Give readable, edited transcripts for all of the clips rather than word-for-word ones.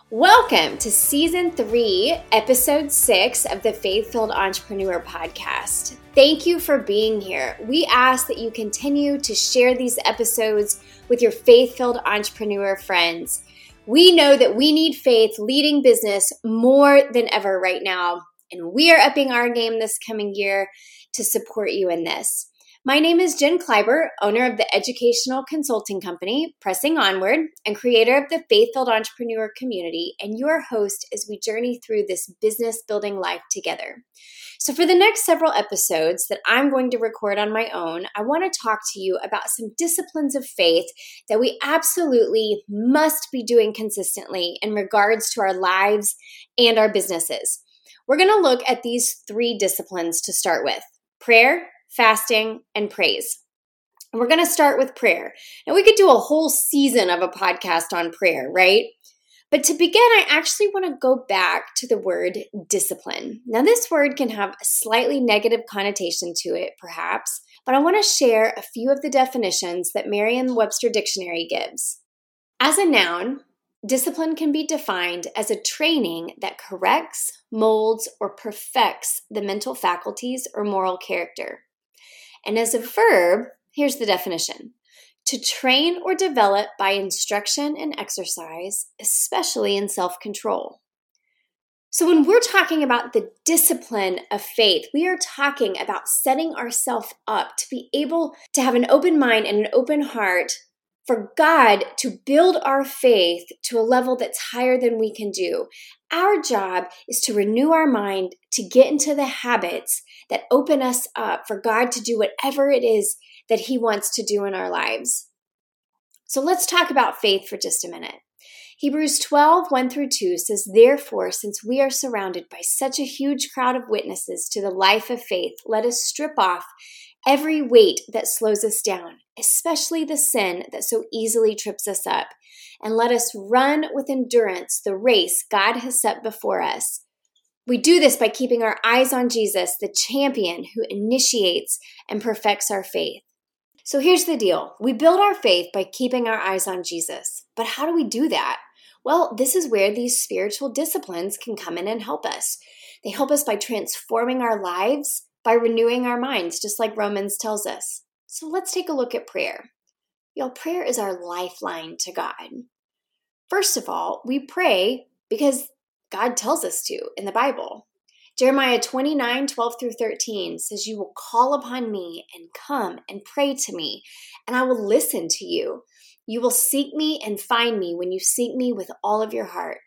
Welcome to Season 3, Episode 6 of the Faith-Filled Entrepreneur Podcast. Thank you for being here. We ask that you continue to share these episodes with your faith-filled entrepreneur friends. We know that we need faith leading business more than ever right now, and we are upping our game this coming year to support you in this. My name is Jen Kleiber, owner of the educational consulting company, Pressing Onward, and creator of the Faith-Filled Entrepreneur community, and your host as we journey through this business building life together. So for the next several episodes that I'm going to record on my own, I want to talk to you about some disciplines of faith that we absolutely must be doing consistently in regards to our lives and our businesses. We're going to look at these 3 disciplines to start with: prayer, fasting, and praise. And we're going to start with prayer. And we could do a whole season of a podcast on prayer, right? But to begin, I actually want to go back to the word discipline. Now, this word can have a slightly negative connotation to it, perhaps, but I want to share a few of the definitions that Merriam-Webster Dictionary gives. As a noun, discipline can be defined as a training that corrects, molds, or perfects the mental faculties or moral character. And as a verb, here's the definition: to train or develop by instruction and exercise, especially in self-control. So when we're talking about the discipline of faith, we are talking about setting ourselves up to be able to have an open mind and an open heart for God to build our faith to a level that's higher than we can do. Our job is to renew our mind, to get into the habits that open us up for God to do whatever it is that He wants to do in our lives. So let's talk about faith for just a minute. Hebrews 12, 1-2 says, "Therefore, since we are surrounded by such a huge crowd of witnesses to the life of faith, let us strip off every weight that slows us down, especially the sin that so easily trips us up, and let us run with endurance the race God has set before us." We do this by keeping our eyes on Jesus, the champion who initiates and perfects our faith. So here's the deal. We build our faith by keeping our eyes on Jesus. But how do we do that? Well, this is where these spiritual disciplines can come in and help us. They help us by transforming our lives, by renewing our minds, just like Romans tells us. So let's take a look at prayer. Y'all, prayer is our lifeline to God. First of all, we pray because God tells us to in the Bible. Jeremiah 29, 12-13 says, "You will call upon me and come and pray to me, and I will listen to you. You will seek me and find me when you seek me with all of your heart."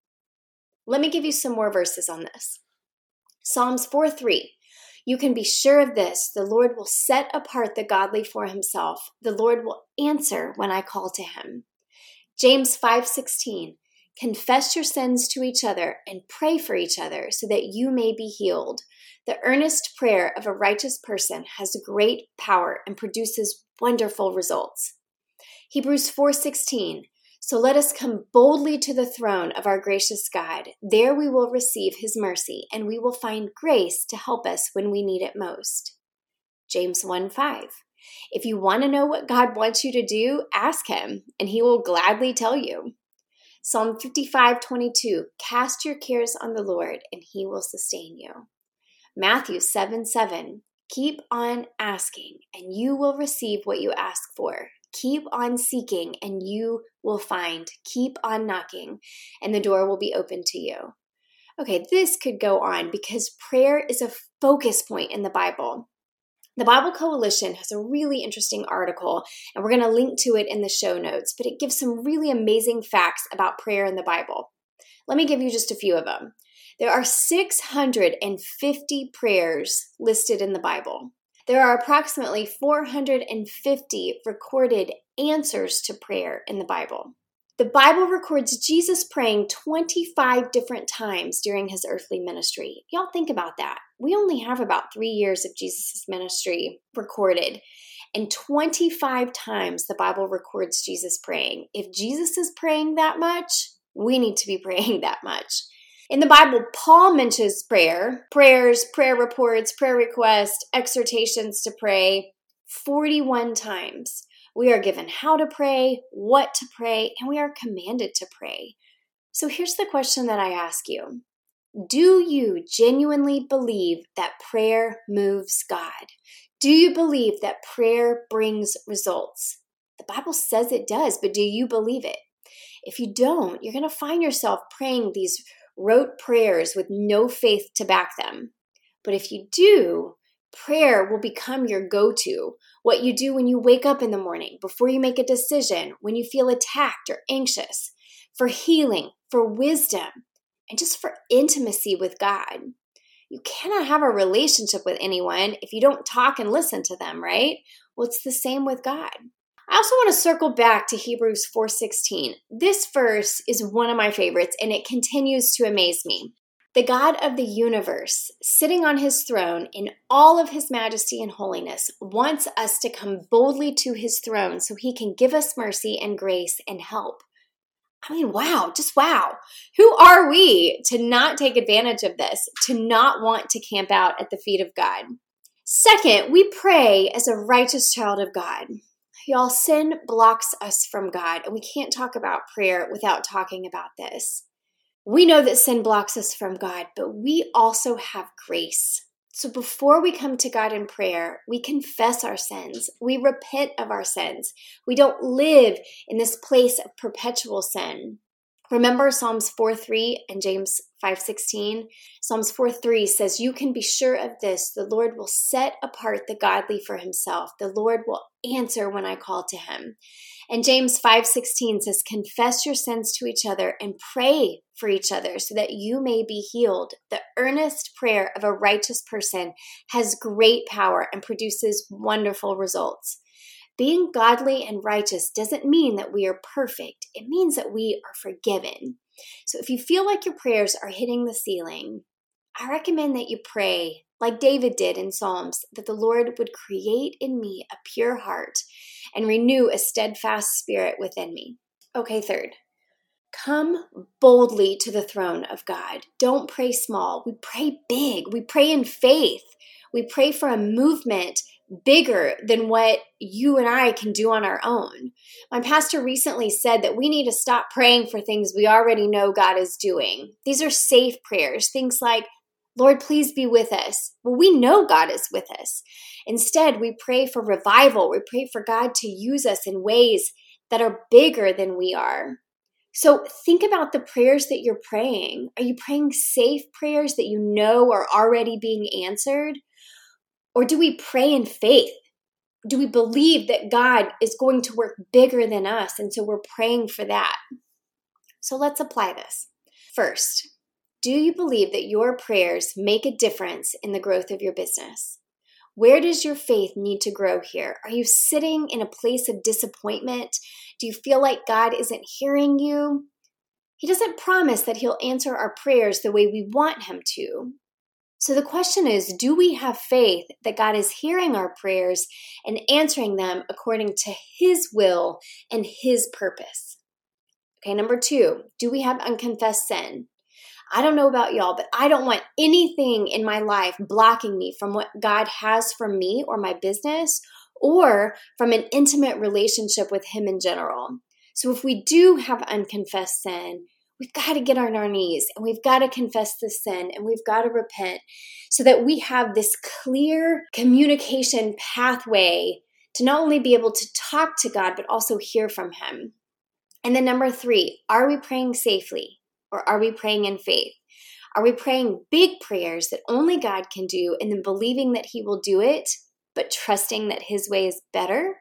Let me give you some more verses on this. Psalms 4:3. "You can be sure of this, the Lord will set apart the godly for himself. The Lord will answer when I call to him." James 5:16. "Confess your sins to each other and pray for each other so that you may be healed. The earnest prayer of a righteous person has great power and produces wonderful results." Hebrews 4:16. "So let us come boldly to the throne of our gracious God. There we will receive his mercy, and we will find grace to help us when we need it most." James 1:5. "If you want to know what God wants you to do, ask him, and he will gladly tell you." Psalm 55:22. "Cast your cares on the Lord, and he will sustain you." Matthew 7:7. "Keep on asking, and you will receive what you ask for. Keep on seeking, and you will find. Keep on knocking, and the door will be open to you." Okay, this could go on because prayer is a focus point in the Bible. The Bible Coalition has a really interesting article, and we're going to link to it in the show notes, but it gives some really amazing facts about prayer in the Bible. Let me give you just a few of them. There are 650 prayers listed in the Bible. There are approximately 450 recorded answers to prayer in the Bible. The Bible records Jesus praying 25 different times during his earthly ministry. Y'all think about that. We only have about 3 years of Jesus' ministry recorded, and 25 times the Bible records Jesus praying. If Jesus is praying that much, we need to be praying that much. In the Bible, Paul mentions prayers, prayer reports, prayer requests, exhortations to pray 41 times. We are given how to pray, what to pray, and we are commanded to pray. So here's the question that I ask you. Do you genuinely believe that prayer moves God? Do you believe that prayer brings results? The Bible says it does, but do you believe it? If you don't, you're going to find yourself praying these rote prayers with no faith to back them. But if you do, prayer will become your go-to, what you do when you wake up in the morning, before you make a decision, when you feel attacked or anxious, for healing, for wisdom, and just for intimacy with God. You cannot have a relationship with anyone if you don't talk and listen to them, right? Well, it's the same with God. I also want to circle back to Hebrews 4:16. This verse is one of my favorites, and it continues to amaze me. The God of the universe, sitting on his throne in all of his majesty and holiness, wants us to come boldly to his throne so he can give us mercy and grace and help. I mean, wow, just wow. Who are we to not take advantage of this, to not want to camp out at the feet of God? Second, we pray as a righteous child of God. Y'all, sin blocks us from God, and we can't talk about prayer without talking about this. We know that sin blocks us from God, but we also have grace. So before we come to God in prayer, we confess our sins. We repent of our sins. We don't live in this place of perpetual sin. Remember Psalms 4:3 and James 5:16? Psalms 4:3 says, "You can be sure of this, the Lord will set apart the godly for himself. The Lord will answer when I call to him." And James 5:16 says, "Confess your sins to each other and pray for each other so that you may be healed. The earnest prayer of a righteous person has great power and produces wonderful results." Being godly and righteous doesn't mean that we are perfect. It means that we are forgiven. So if you feel like your prayers are hitting the ceiling, I recommend that you pray, like David did in Psalms, that the Lord would create in me a pure heart and renew a steadfast spirit within me. Okay, third, come boldly to the throne of God. Don't pray small. We pray big. We pray in faith. We pray for a movement bigger than what you and I can do on our own. My pastor recently said that we need to stop praying for things we already know God is doing. These are safe prayers, things like, "Lord, please be with us." Well, we know God is with us. Instead, we pray for revival. We pray for God to use us in ways that are bigger than we are. So think about the prayers that you're praying. Are you praying safe prayers that you know are already being answered? Or do we pray in faith? Do we believe that God is going to work bigger than us? And so we're praying for that. So let's apply this. First, do you believe that your prayers make a difference in the growth of your business? Where does your faith need to grow here? Are you sitting in a place of disappointment? Do you feel like God isn't hearing you? He doesn't promise that he'll answer our prayers the way we want him to. So the question is, do we have faith that God is hearing our prayers and answering them according to his will and his purpose? Okay, number 2, do we have unconfessed sin? I don't know about y'all, but I don't want anything in my life blocking me from what God has for me or my business, or from an intimate relationship with him in general. So if we do have unconfessed sin, we've got to get on our knees and we've got to confess the sin and we've got to repent so that we have this clear communication pathway to not only be able to talk to God, but also hear from him. And then number 3, are we praying safely or are we praying in faith? Are we praying big prayers that only God can do and then believing that he will do it, but trusting that his way is better?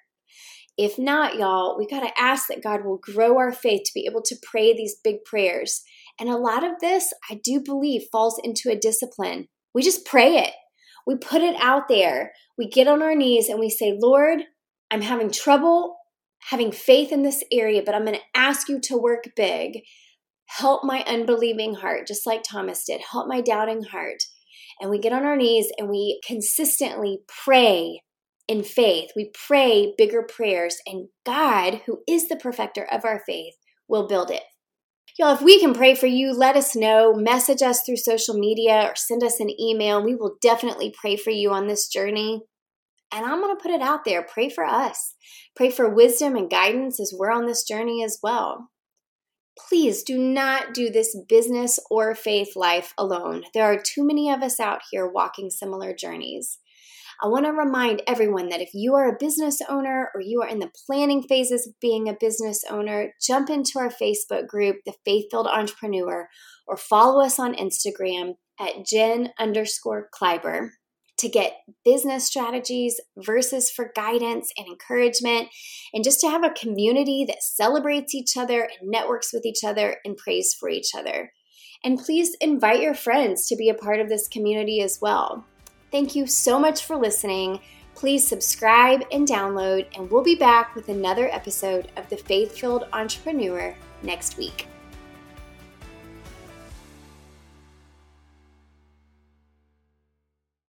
If not, y'all, we got to ask that God will grow our faith to be able to pray these big prayers. And a lot of this, I do believe, falls into a discipline. We just pray it. We put it out there. We get on our knees and we say, "Lord, I'm having trouble having faith in this area, but I'm going to ask you to work big. Help my unbelieving heart," just like Thomas did. Help my doubting heart. And we get on our knees and we consistently pray in faith. We pray bigger prayers, and God, who is the perfecter of our faith, will build it. Y'all, if we can pray for you, let us know. Message us through social media or send us an email. We will definitely pray for you on this journey. And I'm going to put it out there. Pray for us. Pray for wisdom and guidance as we're on this journey as well. Please do not do this business or faith life alone. There are too many of us out here walking similar journeys. I want to remind everyone that if you are a business owner or you are in the planning phases of being a business owner, jump into our Facebook group, The Faith-Filled Entrepreneur, or follow us on Instagram at Jen_Kleiber to get business strategies, verses for guidance and encouragement, and just to have a community that celebrates each other and networks with each other and prays for each other. And please invite your friends to be a part of this community as well. Thank you so much for listening. Please subscribe and download, and we'll be back with another episode of The Faith-Filled Entrepreneur next week.